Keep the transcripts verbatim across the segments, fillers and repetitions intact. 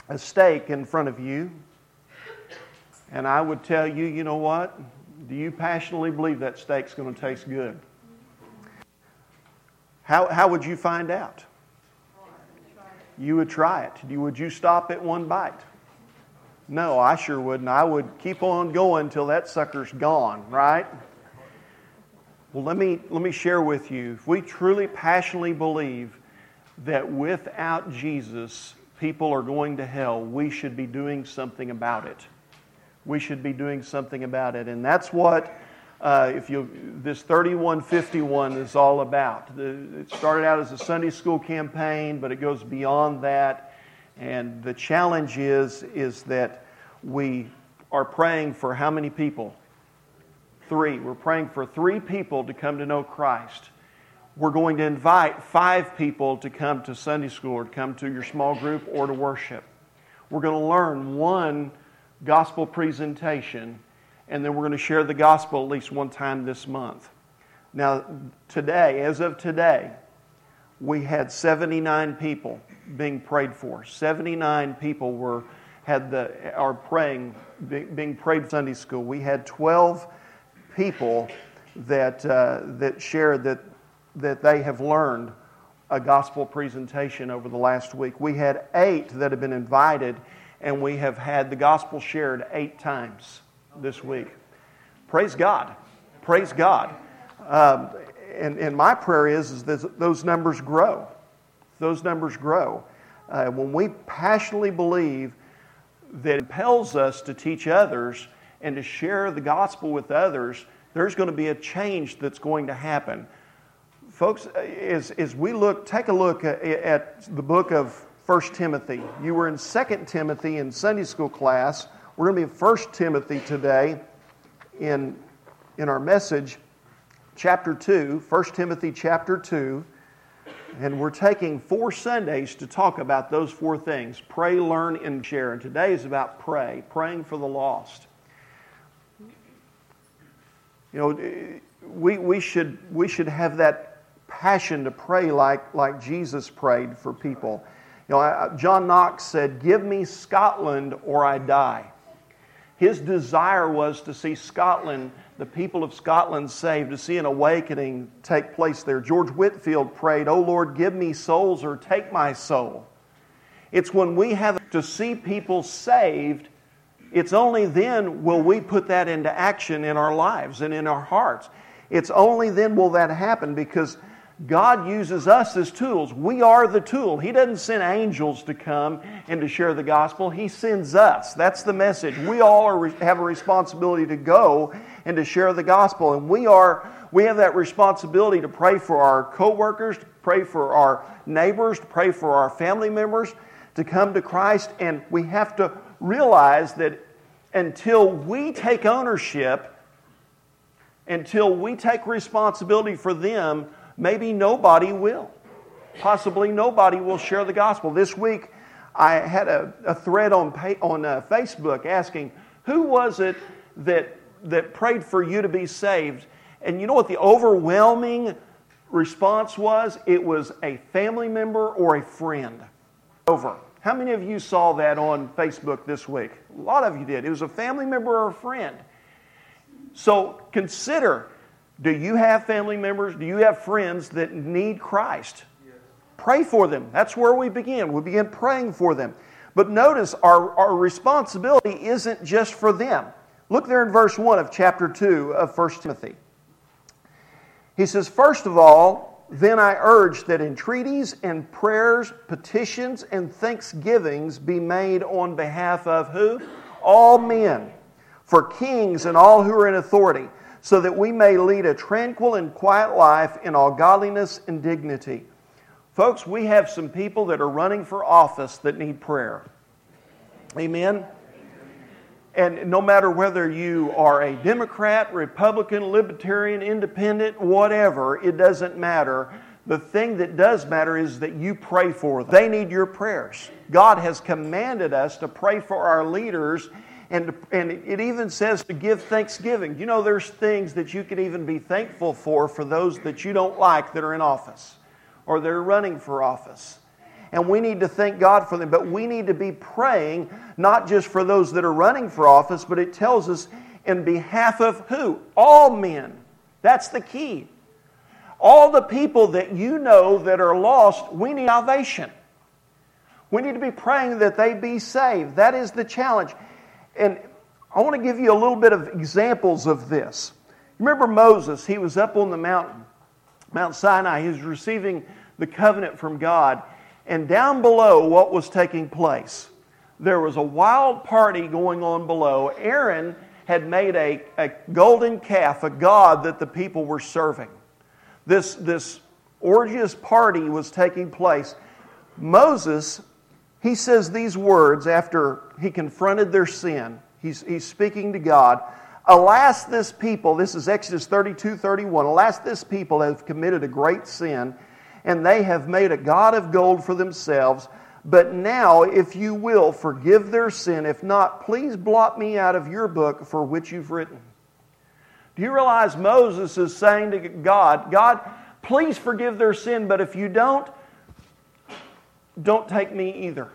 a steak in front of you, and I would tell you, you know what? Do you passionately believe that steak's going to taste good? How, how would you find out? You would try it. You, would you stop at one bite? No, I sure wouldn't. I would keep on going until that sucker's gone, right? Well, let me, let me share with you. If we truly passionately believe that without Jesus, people are going to hell, we should be doing something about it. We should be doing something about it. And that's what uh, if you this thirty-one fifty-one is all about. The, it started out as a Sunday school campaign, but it goes beyond that. And the challenge is, is that we are praying for how many people? Three. We're praying for three people to come to know Christ. We're going to invite five people to come to Sunday school or to come to your small group or to worship. We're going to learn one gospel presentation, and then we're going to share the gospel at least one time this month. Now, today, as of today, we had seventy-nine people being prayed for. seventy-nine people were had the are praying, being prayed for Sunday school. We had twelve people that uh, that shared that that they have learned a gospel presentation over the last week. We had eight that have been invited, and we have had the gospel shared eight times this week. Praise God. Praise God. Um, and, and my prayer is, is that those numbers grow. Those numbers grow. Uh, when we passionately believe that it impels us to teach others and to share the gospel with others, there's going to be a change that's going to happen. Folks, as, as we look, take a look at, at the book of First Timothy. You were in Second Timothy in Sunday school class. We're going to be in First Timothy today in, in our message, chapter two, First Timothy chapter two. And we're taking four Sundays to talk about those four things. Pray, learn, and share. And today is about pray, praying for the lost. You know, we, we, should, we should have that passion to pray like, like Jesus prayed for people. You know, I, John Knox said, "Give me Scotland or I die." His desire was to see Scotland, the people of Scotland saved, to see an awakening take place there. George Whitefield prayed, "Oh Lord, give me souls or take my soul." It's when we have to see people saved, it's only then will we put that into action in our lives and in our hearts. It's only then will that happen, because God uses us as tools. We are the tool. He doesn't send angels to come and to share the gospel. He sends us. That's the message. We all are, have a responsibility to go and to share the gospel. And we are we have that responsibility to pray for our co-workers, to pray for our neighbors, to pray for our family members to come to Christ. And we have to realize that until we take ownership, until we take responsibility for them, maybe nobody will. Possibly nobody will share the gospel. This week, I had a, a thread on on uh, Facebook asking, who was it that that prayed for you to be saved? And you know what the overwhelming response was? It was a family member or a friend. Over. How many of you saw that on Facebook this week? A lot of you did. It was a family member or a friend. So consider, do you have family members? Do you have friends that need Christ? Yes. Pray for them. That's where we begin. We begin praying for them. But notice our, our responsibility isn't just for them. Look there in verse one of chapter two of First Timothy. He says, "First of all, then I urge that entreaties and prayers, petitions and thanksgivings be made on behalf of" who? "All men, for kings and all who are in authority, so that we may lead a tranquil and quiet life in all godliness and dignity." Folks, we have some people that are running for office that need prayer. Amen? And no matter whether you are a Democrat, Republican, Libertarian, Independent, whatever, it doesn't matter. The thing that does matter is that you pray for them. They need your prayers. God has commanded us to pray for our leaders. And, and it even says to give thanksgiving. You know, there's things that you can even be thankful for for those that you don't like that are in office or they're running for office. and we need to thank God for them. But we need to be praying not just for those that are running for office, but it tells us in behalf of who? All men. That's the key. All the people that you know that are lost, we need salvation. We need to be praying that they be saved. That is the challenge. And I want to give you a little bit of examples of this. Remember Moses, he was up on the mountain, Mount Sinai. He was receiving the covenant from God. And down below, what was taking place? There was a wild party going on below. Aaron had made a, a golden calf, a god that the people were serving. This, this orgious party was taking place. Moses, he says these words after he confronted their sin. He's, he's speaking to God. Alas, this people, this is Exodus thirty-two thirty-one. Alas, this people have committed a great sin, and they have made a god of gold for themselves. But now, if you will, forgive their sin. If not, please blot me out of your book for which you've written. Do you realize Moses is saying to God, God, please forgive their sin, but if you don't, don't take me either.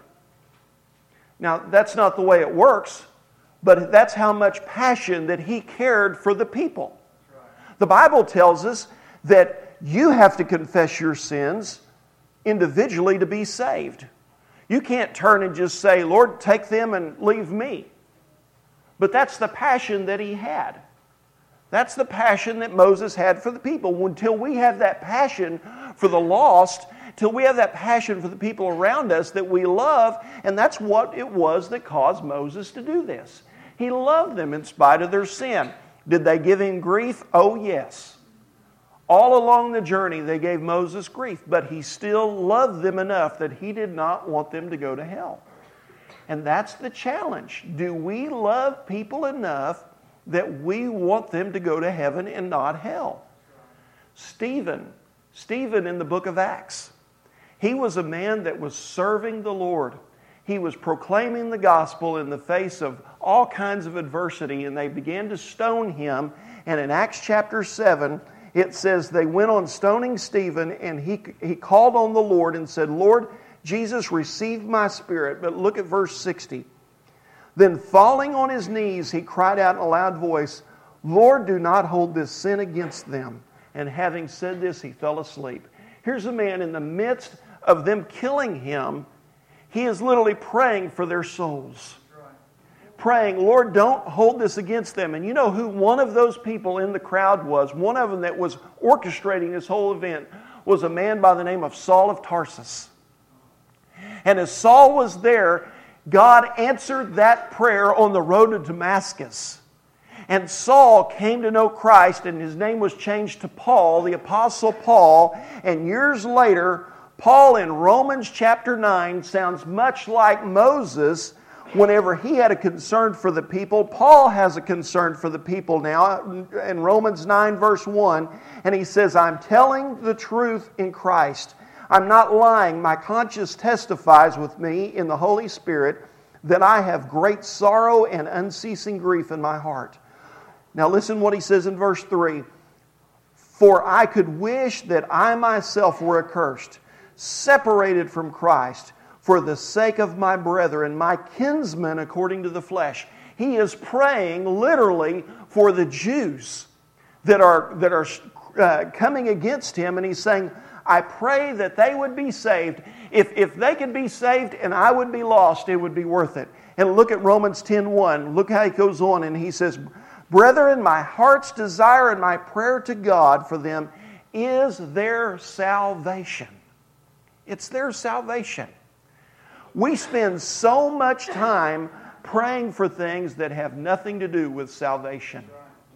Now, that's not the way it works, but that's how much passion that he cared for the people. The Bible tells us that you have to confess your sins individually to be saved. You can't turn and just say, Lord, take them and leave me. But that's the passion that he had. That's the passion that Moses had for the people. Until we have that passion for the lost, till we have that passion for the people around us that we love, and that's what it was that caused Moses to do this. He loved them in spite of their sin. Did they give him grief? Oh, yes. All along the journey, they gave Moses grief, but he still loved them enough that he did not want them to go to hell. And that's the challenge. Do we love people enough that we want them to go to heaven and not hell? Stephen, Stephen in the book of Acts, he was a man that was serving the Lord. He was proclaiming the gospel in the face of all kinds of adversity, and they began to stone him. And in Acts chapter seven, it says they went on stoning Stephen, and he, he called on the Lord and said, Lord Jesus, receive my spirit. But look at verse sixty. Then falling on his knees, he cried out in a loud voice, Lord, do not hold this sin against them. And having said this, he fell asleep. Here's a man in the midst of them killing him. He is literally praying for their souls. Praying, Lord, don't hold this against them. And you know who one of those people in the crowd was? One of them that was orchestrating this whole event was a man by the name of Saul of Tarsus. And as Saul was there, God answered that prayer on the road to Damascus. And Saul came to know Christ, and his name was changed to Paul, the Apostle Paul. And years later, Paul in Romans chapter nine sounds much like Moses whenever he had a concern for the people. Paul has a concern for the people now in Romans nine verse one. And he says, I'm telling the truth in Christ. I'm not lying. My conscience testifies with me in the Holy Spirit that I have great sorrow and unceasing grief in my heart. Now listen what he says in verse three. For I could wish that I myself were accursed, separated from Christ, for the sake of my brethren, my kinsmen according to the flesh. He is praying literally for the Jews that are, that are uh, coming against him, and he's saying, I pray that they would be saved. If, if they could be saved and I would be lost, it would be worth it. And look at Romans ten one. Look how he goes on, and he says, Brethren, my heart's desire and my prayer to God for them is their salvation. It's their salvation. We spend so much time praying for things that have nothing to do with salvation.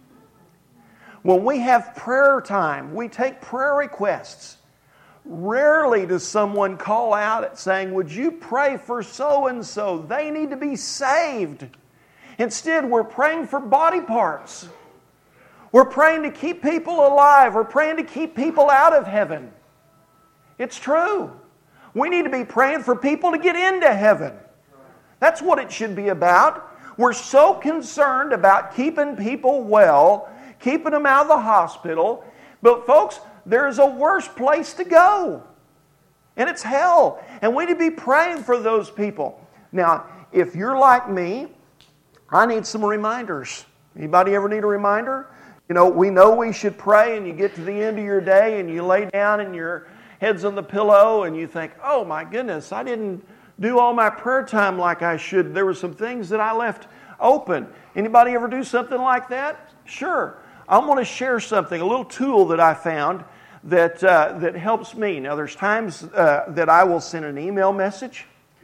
When we have prayer time, we take prayer requests. Rarely does someone call out saying, would you pray for so-and-so? They need to be saved. Instead, we're praying for body parts. We're praying to keep people alive. We're praying to keep people out of heaven. It's true. We need to be praying for people to get into heaven. That's what it should be about. We're so concerned about keeping people well, keeping them out of the hospital. But folks, there's a worse place to go. And it's hell. And we need to be praying for those people. Now, if you're like me, I need some reminders. Anybody ever need a reminder? You know, we know we should pray, and you get to the end of your day and you lay down and your head's on the pillow and you think, oh my goodness, I didn't do all my prayer time like I should. There were some things that I left open. Anybody ever do something like that? Sure. I want to share something, a little tool that I found that uh, that helps me. Now, there's times uh, that I will send an email message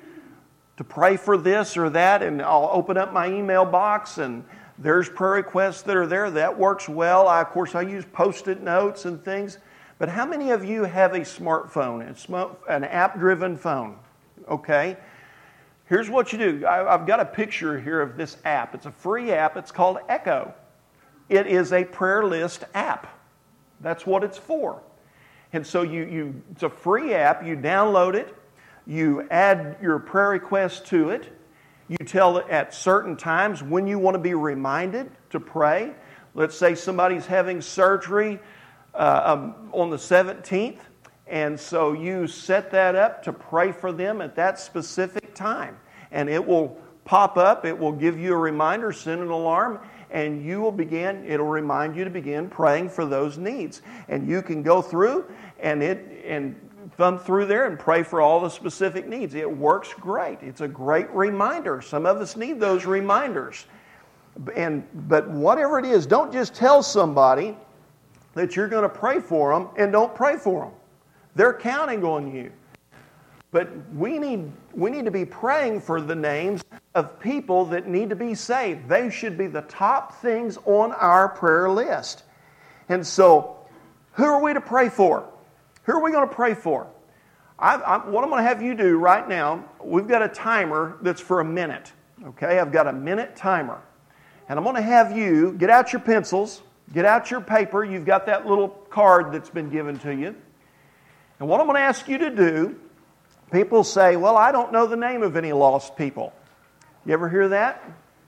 to pray for this or that, and I'll open up my email box, and there's prayer requests that are there. That works well. I, of course, I use Post-it notes and things. But how many of you have a smartphone, it's an app-driven phone? Okay. Here's what you do. I, I've got a picture here of this app. It's a free app. It's called Echo. It is a prayer list app. That's what it's for. And so you, you it's a free app. You download it. You add your prayer request to it. You tell it at certain times when you want to be reminded to pray. Let's say somebody's having surgery uh, um, on the seventeenth. And so you set that up to pray for them at that specific time. And it will pop up. It will give you a reminder, send an alarm. And you will begin, it'll remind you to begin praying for those needs. And you can go through and it and thumb through there and pray for all the specific needs. It works great. It's a great reminder. Some of us need those reminders. And but whatever it is, don't just tell somebody that you're going to pray for them and don't pray for them. They're counting on you. But we need we need to be praying for the names of people that need to be saved. They should be the top things on our prayer list. And so, who are we to pray for? Who are we going to pray for? I, I, what I'm going to have you do right now, we've got a timer that's for a minute. Okay, I've got a minute timer. And I'm going to have you get out your pencils, get out your paper. You've got that little card that's been given to you. And what I'm going to ask you to do, people say, well, I don't know the name of any lost people. You ever hear that?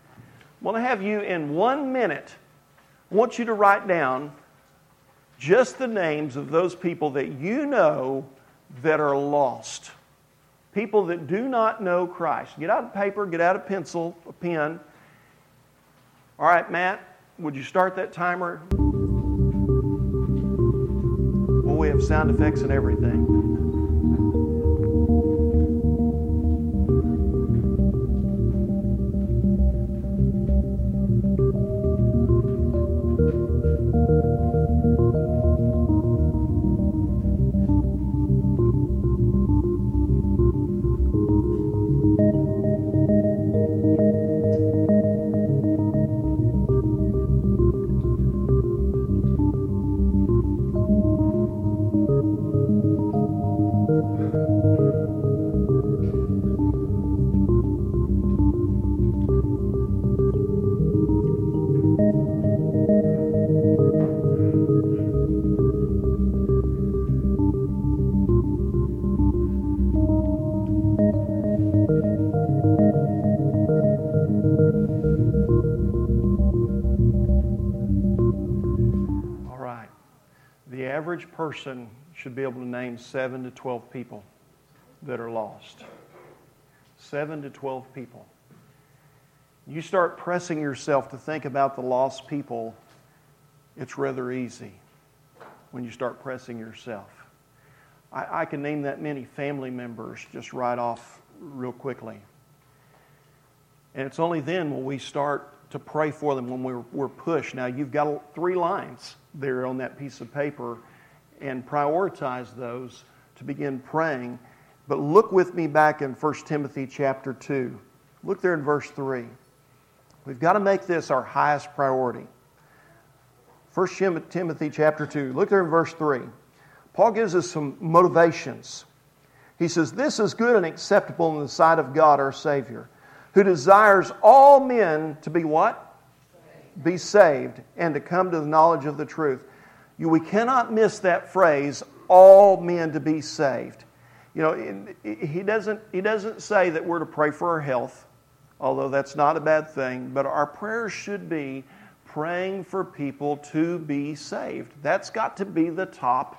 I want to have you in one minute, I want you to write down just the names of those people that you know that are lost. People that do not know Christ. Get out a paper, get out a pencil, a pen. All right, Matt, would you start that timer? Well, we have sound effects and everything. Average person should be able to name seven to twelve people that are lost. Seven to twelve people. You start pressing yourself to think about the lost people, it's rather easy when you start pressing yourself. I, I can name that many family members just right off real quickly. And it's only then when we start to pray for them when we're, we're pushed. Now, you've got three lines there on that piece of paper, and prioritize those to begin praying. But look with me back in First Timothy chapter two. Look there in verse three. We've got to make this our highest priority. First Timothy chapter two. Look there in verse three. Paul gives us some motivations. He says, "This is good and acceptable in the sight of God our Savior, who desires all men to be" what? Saved. Be saved and to come to the knowledge of the truth. You, we cannot miss that phrase, all men to be saved. You know, he doesn't, he doesn't say that we're to pray for our health, although that's not a bad thing, but our prayers should be praying for people to be saved. That's got to be the top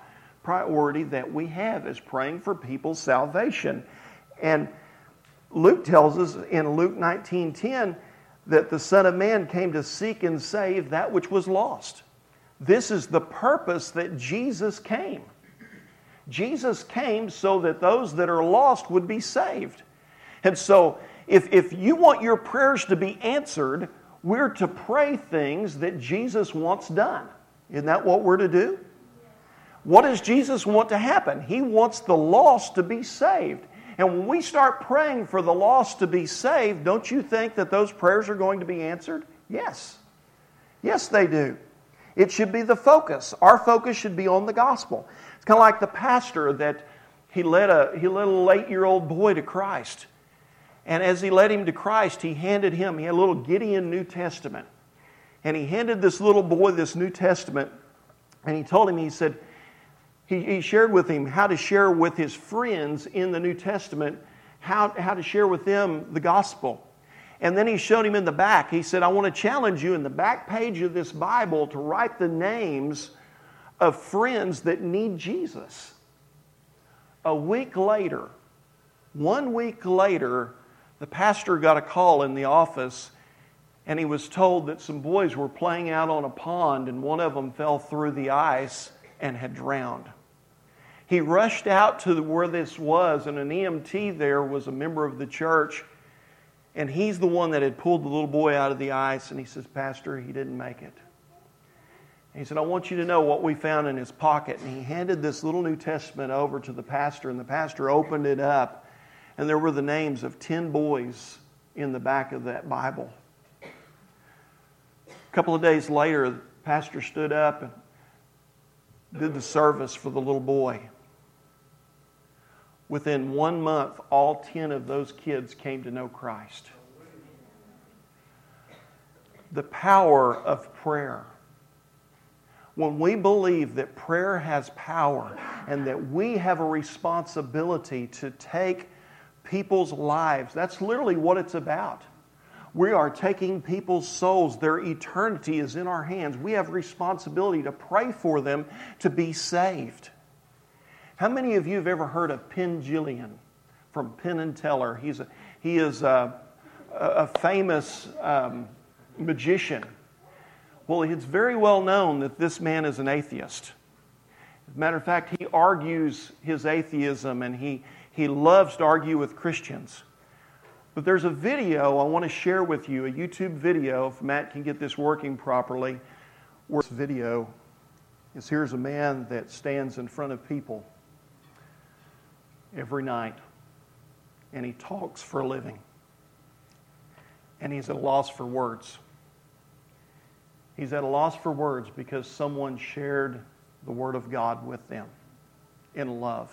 priority that we have, is praying for people's salvation. And Luke tells us in Luke nineteen ten that the Son of Man came to seek and save that which was lost. This is the purpose that Jesus came. Jesus came so that those that are lost would be saved. And so, if, if you want your prayers to be answered, we're to pray things that Jesus wants done. Isn't that what we're to do? What does Jesus want to happen? He wants the lost to be saved. And when we start praying for the lost to be saved, don't you think that those prayers are going to be answered? Yes. Yes, they do. It should be the focus. Our focus should be on the gospel. It's kind of like the pastor that he led a he led a little eight-year-old boy to Christ. And as he led him to Christ, he handed him, he had a little Gideon New Testament. And he handed this little boy this New Testament, and he told him, he said, he, he shared with him how to share with his friends in the New Testament, how, how to share with them the gospel. And then he showed him in the back, he said, I want to challenge you in the back page of this Bible to write the names of friends that need Jesus. A week later, one week later, the pastor got a call in the office, and he was told that some boys were playing out on a pond, and one of them fell through the ice and had drowned. He rushed out to where this was, and an E M T there was a member of the church, and he's the one that had pulled the little boy out of the ice, and he says, Pastor, he didn't make it. And he said, I want you to know what we found in his pocket. And he handed this little New Testament over to the pastor, and the pastor opened it up, and there were the names of ten boys in the back of that Bible. A couple of days later, the pastor stood up and did the service for the little boy. Within one month, all ten of those kids came to know Christ. The power of prayer. When we believe that prayer has power and that we have a responsibility to take people's lives, that's literally what it's about. We are taking people's souls. Their eternity is in our hands. We have responsibility to pray for them to be saved. How many of you have ever heard of Penn Jillian from Penn and Teller? He's a, he is a, a famous um, magician. Well, it's very well known that this man is an atheist. As a matter of fact, he argues his atheism, and he, he loves to argue with Christians. But there's a video I want to share with you, a YouTube video, if Matt can get this working properly. Where this video is, here's a man that stands in front of people every night, and he talks for a living. And he's at a loss for words. He's at a loss for words because someone shared the Word of God with them in love.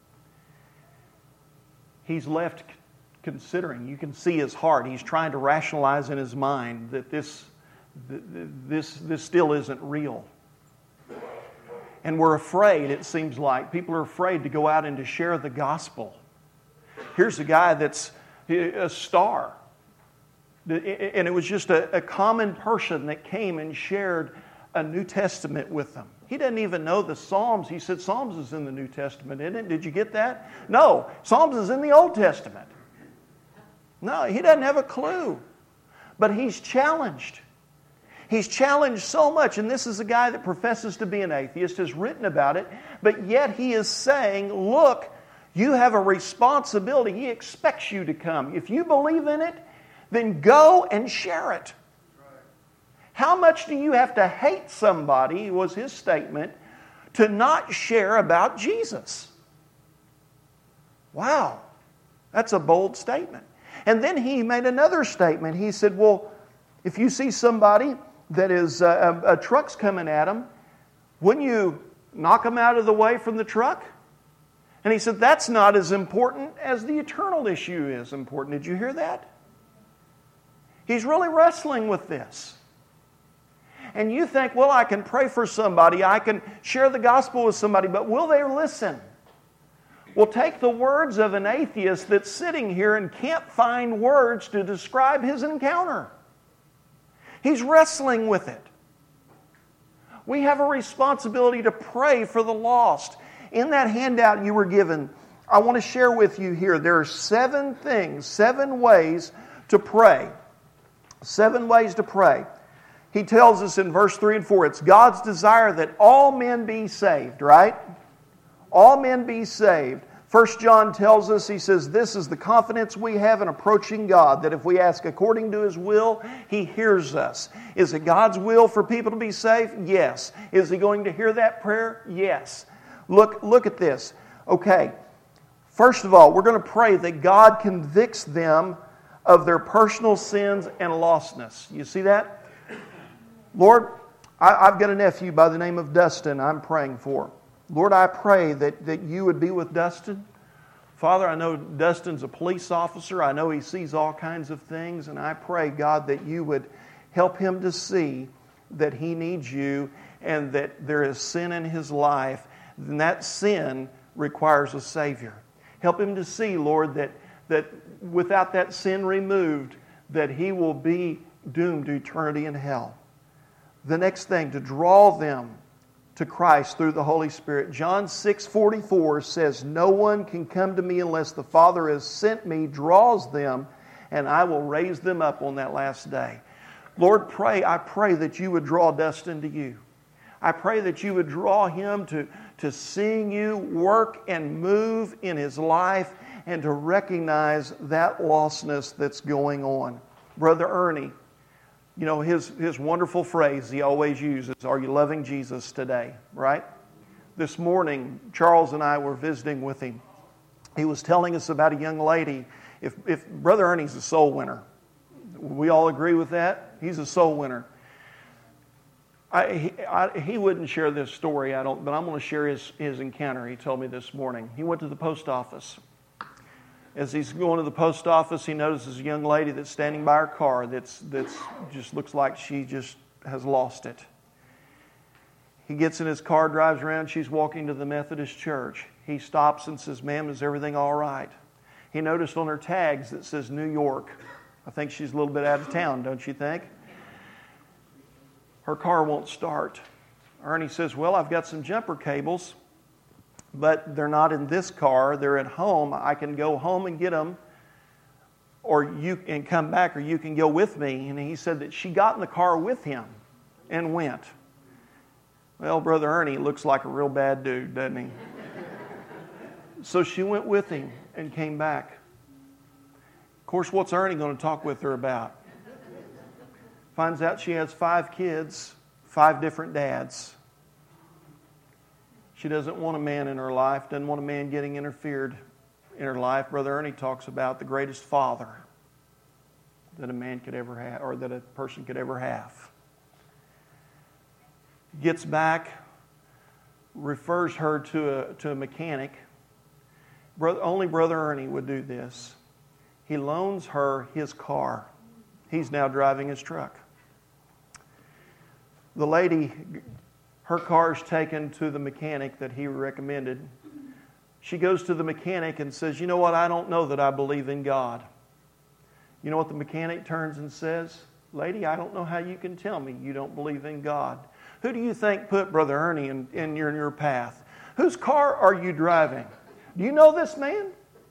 He's left considering. You can see his heart. He's trying to rationalize in his mind that this, this, this still isn't real. And we're afraid, it seems like. People are afraid to go out and to share the gospel. Here's a guy that's a star. And it was just a, a common person that came and shared a New Testament with them. He doesn't even know the Psalms. He said, Psalms is in the New Testament, isn't it? Did you get that? No, Psalms is in the Old Testament. No, he doesn't have a clue. But he's challenged. He's challenged so much, and this is a guy that professes to be an atheist, has written about it, but yet he is saying, look, you have a responsibility. He expects you to come. If you believe in it, then go and share it. How much do you have to hate somebody, was his statement, to not share about Jesus? Wow, that's a bold statement. And then he made another statement. He said, well, if you see somebody that is, uh, a, a truck's coming at them, wouldn't you knock them out of the way from the truck? And he said, that's not as important as the eternal issue is important. Did you hear that? He's really wrestling with this. And you think, well, I can pray for somebody, I can share the gospel with somebody, but will they listen? Well, take the words of an atheist that's sitting here and can't find words to describe his encounter. He's wrestling with it. We have a responsibility to pray for the lost. In that handout you were given, I want to share with you here, there are seven things, seven ways to pray. Seven ways to pray. He tells us in verse three and four, it's God's desire that all men be saved, right? All men be saved. First John tells us, he says, this is the confidence we have in approaching God, that if we ask according to His will, He hears us. Is it God's will for people to be saved? Yes. Is He going to hear that prayer? Yes. Look, look at this. Okay, first of all, we're going to pray that God convicts them of their personal sins and lostness. You see that? Lord, I, I've got a nephew by the name of Dustin I'm praying for. Lord, I pray that, that You would be with Dustin. Father, I know Dustin's a police officer. I know he sees all kinds of things. And I pray, God, that You would help him to see that he needs You and that there is sin in his life. And that sin requires a Savior. Help him to see, Lord, that, that without that sin removed, that he will be doomed to eternity in hell. The next thing, to draw them to Christ through the Holy Spirit. John six forty-four says, no one can come to Me unless the Father has sent Me, draws them, and I will raise them up on that last day. Lord, pray, I pray that You would draw Dustin to You. I pray that You would draw him to, to seeing You work and move in his life and to recognize that lostness that's going on. Brother Ernie, you know, his, his wonderful phrase he always uses, are you loving Jesus today? Right? This morning, Charles and I were visiting with him. He was telling us about a young lady. If, if Brother Ernie's a soul winner, we all agree with that? He's a soul winner. I, he, I, he wouldn't share this story, I don't, but I'm going to share his, his encounter. He told me this morning. He went to the post office. As he's going to the post office, he notices a young lady that's standing by her car that's that's just looks like she just has lost it. He gets in his car, drives around. She's walking to the Methodist church. He stops and says, ma'am, is everything all right? He noticed on her tags that says New York. I think she's a little bit out of town, don't you think? Her car won't start. Ernie says, well, I've got some jumper cables, but they're not in this car. They're at home. I can go home and get them, or you can come back, or you can go with me. And he said that she got in the car with him and went. Well, Brother Ernie looks like a real bad dude, doesn't he? So she went with him and came back. Of course, what's Ernie going to talk with her about? Finds out she has five kids, five different dads. She doesn't want a man in her life, doesn't want a man getting interfered in her life. Brother Ernie talks about the greatest father that a man could ever have, or that a person could ever have. Gets back, refers her to a, to a mechanic. Brother, only Brother Ernie would do this. He loans her his car. He's now driving his truck. The lady, her car is taken to the mechanic that he recommended. She goes to the mechanic and says, you know what, I don't know that I believe in God. You know what the mechanic turns and says? Lady, I don't know how you can tell me you don't believe in God. Who do you think put Brother Ernie in, in, your, in your path? Whose car are you driving? Do you know this man?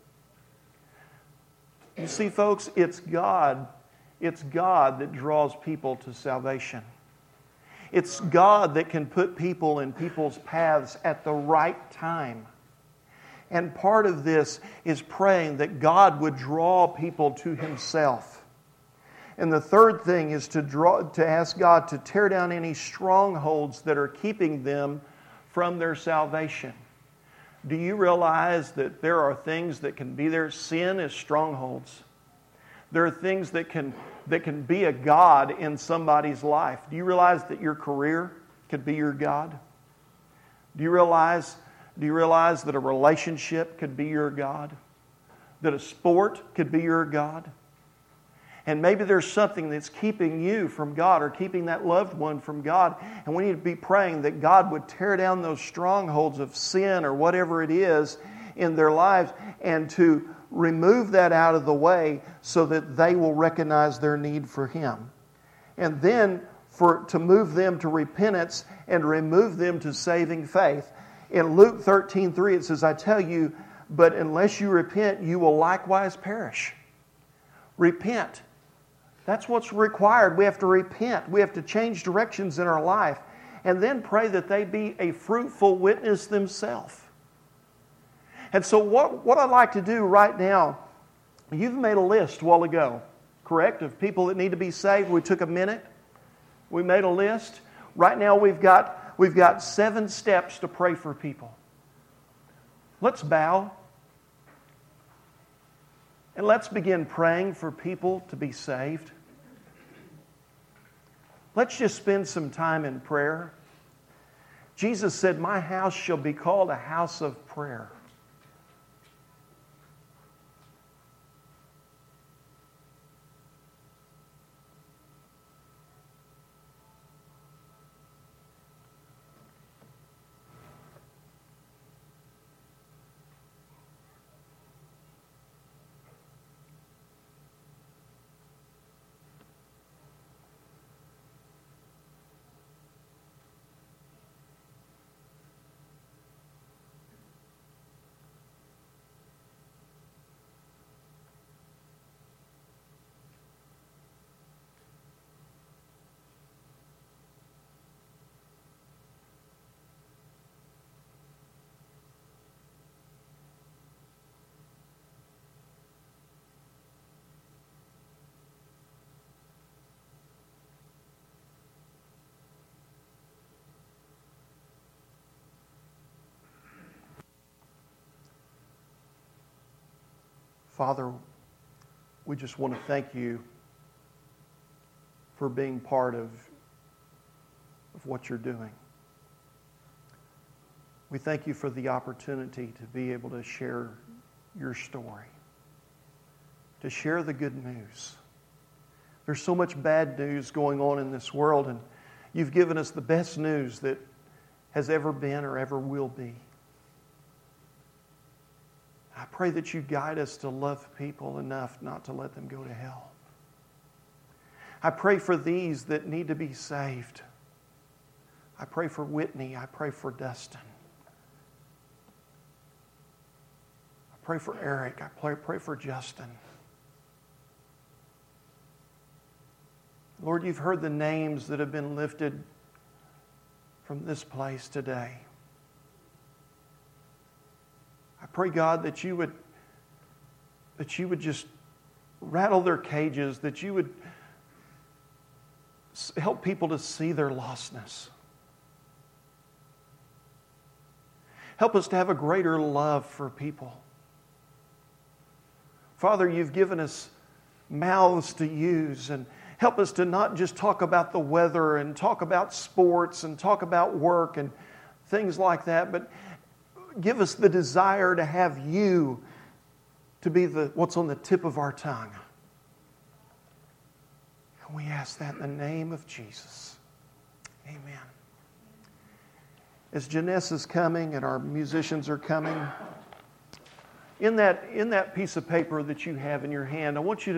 You see, folks, it's God. It's God that draws people to salvation. It's God that can put people in people's paths at the right time. And part of this is praying that God would draw people to Himself. And the third thing is to draw, to ask God to tear down any strongholds that are keeping them from their salvation. Do you realize that there are things that can be there? Sin is strongholds. There are things that can that can be a God in somebody's life. Do you realize that your career could be your God? Do you realize, do you realize that a relationship could be your God? That a sport could be your God? And maybe there's something that's keeping you from God or keeping that loved one from God. And we need to be praying that God would tear down those strongholds of sin or whatever it is in their lives and to remove that out of the way so that they will recognize their need for Him. And then for to move them to repentance and remove them to saving faith. In Luke thirteen three, it says, I tell you, but unless you repent, you will likewise perish. Repent. That's what's required. We have to repent. We have to change directions in our life. And then pray that they be a fruitful witness themselves. And so what, what I'd like to do right now, you've made a list a while ago, correct, of people that need to be saved. We took a minute. We made a list. Right now we've got, we've got seven steps to pray for people. Let's bow. And let's begin praying for people to be saved. Let's just spend some time in prayer. Jesus said, my house shall be called a house of prayer. Father, we just want to thank you for being part of, of what you're doing. We thank you for the opportunity to be able to share your story, to share the good news. There's so much bad news going on in this world, and you've given us the best news that has ever been or ever will be. I pray that you guide us to love people enough not to let them go to hell. I pray for these that need to be saved. I pray for Whitney. I pray for Dustin. I pray for Eric. I pray, pray for Justin. Lord, you've heard the names that have been lifted from this place today. I pray, God, that you would, that you would just rattle their cages, that you would help people to see their lostness. Help us to have a greater love for people. Father, you've given us mouths to use, and help us to not just talk about the weather and talk about sports and talk about work and things like that, but give us the desire to have you to be the what's on the tip of our tongue. And we ask that in the name of Jesus. Amen. As Janessa is coming and our musicians are coming, in that, in that piece of paper that you have in your hand, I want you to